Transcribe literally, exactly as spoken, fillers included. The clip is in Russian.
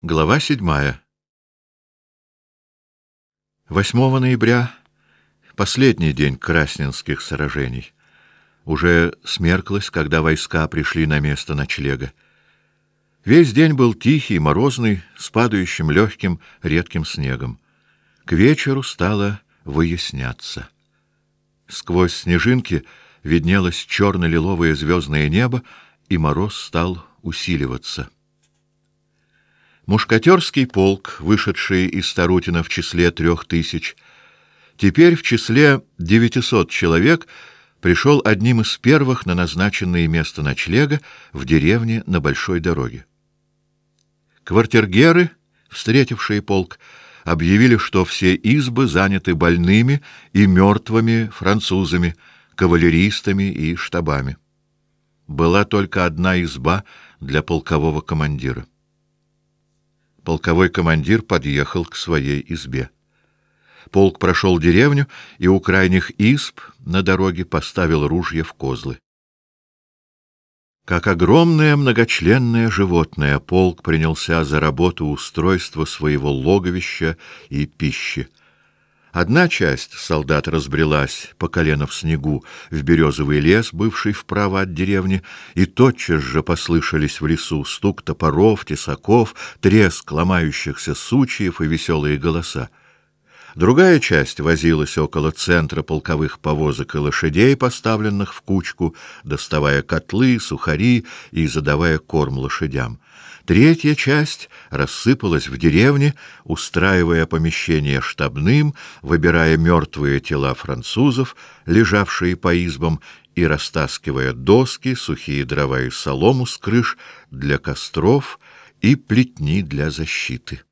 Глава седьмая. восьмого ноября, последний день красненских сражений. Уже смерклось, когда войска пришли на место ночлега. Весь день был тихий, морозный, с падающим легким, редким снегом. К вечеру стало выясняться. Сквозь снежинки виднелось черно-лиловое звездное небо, и мороз стал усиливаться. Мушкатерский полк, вышедший из Тарутина в числе трех тысяч, теперь в числе девятисот человек пришел одним из первых на назначенное место ночлега в деревне на большой дороге. Квартиргеры, встретившие полк, объявили, что все избы заняты больными и мертвыми французами, кавалеристами и штабами. Была только одна изба для полкового командира. Полковой командир подъехал к своей избе. Полк прошел деревню и у крайних изб на дороге поставил ружья в козлы. Как огромное многочленное животное, полк принялся за работу устройства своего логовища и пищи. Одна часть солдат разбрелась по колено в снегу в березовый лес, бывший вправо от деревни, и тотчас же послышались в лесу стук топоров, тесаков, треск ломающихся сучьев и веселые голоса. Другая часть возилась около центра полковых повозок и лошадей, поставленных в кучку, доставая котлы, сухари и задавая корм лошадям. Третья часть рассыпалась в деревне, устраивая помещения штабным, выбирая мертвые тела французов, лежавшие по избам, и растаскивая доски, сухие дрова и солому с крыш для костров и плетни для защиты.